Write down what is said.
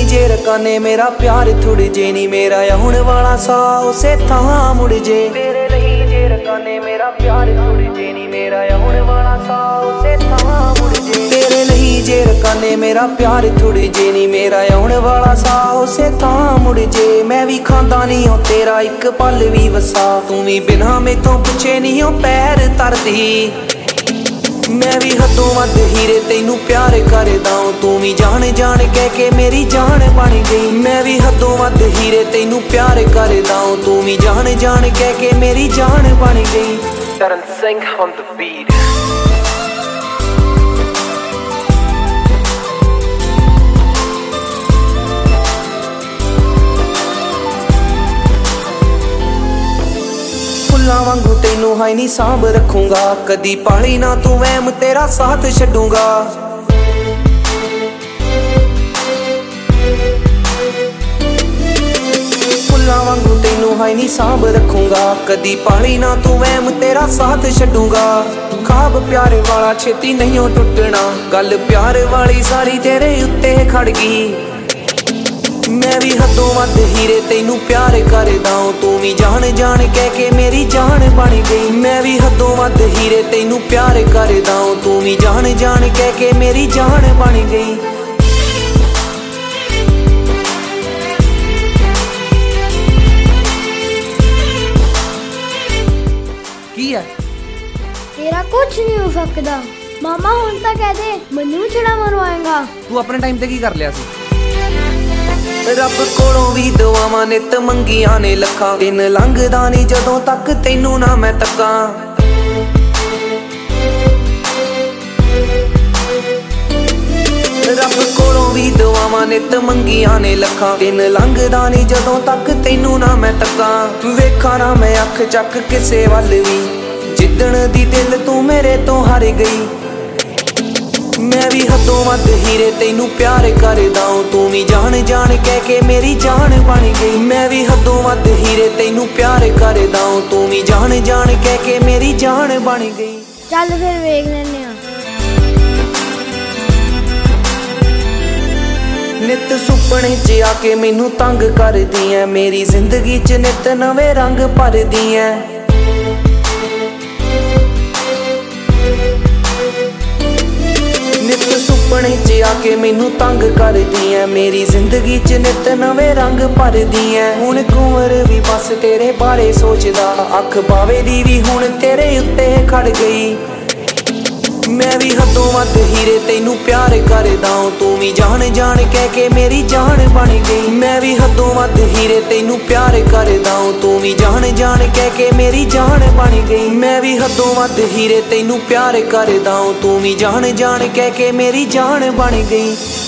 जे रकाने मेरा प्यार थुड़ जे नी मेरा आउण वाला सा उसे थां मुड़ जे। तेरे लिए जे रकाने मेरा प्यार थुड़ जे नी मेरा आउण वाला सा उसे थां मुड़ जे। तेरे लिए जे रकाने मेरा प्यार थुड़ जे नी मेरा आउण वाला सा उसे थां मुड़ जे। मैं भी खांदा नहीं हो तेरा एक पल भी वसा, तू भी बिना मेथों पुछे नहीं हो पैर तरदी। मैं भी हदों वध हीरे तेनू प्यार करदा, तू भी जान जान कह के मेरी जान बन गई। मैं भी हदों वध हीरे तेनू प्यार करदा, तू भी जान जान कह के मेरी जान बन गई। Darren Singh on the beat. फुल्लां वांगू तेनू हाई नी सांभ रखूंगा, कदी पाली ना तू वहम तेरा साथ छड्डूंगा। फुल्लां वांगू तेनू हाई नी सांभ रखूंगा, कदी पाली ना तू वहम तेरा साथ छड्डूंगा। खाब प्यारे वाला छेती नहीं हो टुटना, गल प्यार वाली सारी तेरे उत्ते खड़ गई। मैं भी हदों वध हीरे तेनू प्यार करदा, तू भी जान जान कह के मेरी जान बन गई। मैं भी हदों वध हीरे तेनू प्यार करदा, तू भी जान जान कह के मेरी जान बन गई। की है तेरा कुछ नहीं हो सकता। मामा हुण तां कह दे मैनू छड़ा मरवाएगा। तू अपने टाइम ते की कर लिया सी? रब कोलों भी दुआवां नित मंगियां ने लखां, दिन लंघदा नहीं जदों तक तेनू ना मैं तक्कां। रब कोलों भी दुआवां नित मंगियां ने लखां, दिन लंघदा नहीं जदों तक तेनू ना मैं तक्कां। वेखां ना मैं अख चक किसे वल भी, जिद्दण दी दिल तू मेरे तो हार गई। मैं भी हदों वध हीरे तेनू प्यार करदा, तू भी जान जान कह के मेरी जान बन गई। मैं भी हदों वध हीरे तेनू प्यार करदा, तू भी जान जान कह के मेरी जान बन गई। चल फिर वेख लैने आ। नित सुपने च आके मैनू तंग करदी ऐ, मेरी जिंदगी च नित नवे रंग भरदी ऐ। नित सुपने च आके मैनू तंग करदी ऐ, मेरी जिंदगी च नित नवे रंग भरदी ऐ। हुण कुंवर भी बस तेरे बारे सोचदा, अख बावे दी भी हुण तेरे उत्ते खड़ गई। मैं भी हदों वध हीरे तेनू प्यार करदा, तू भी जान जान कह के मेरी जान बन गई। मैं भी हदों वध हीरे तेनू प्यार करदा, तू भी जान जान कह के मेरी जान बन गई। मैं भी हदों वध हीरे तेनू प्यार करदा, तू भी जान जान कह के मेरी जान बन गई।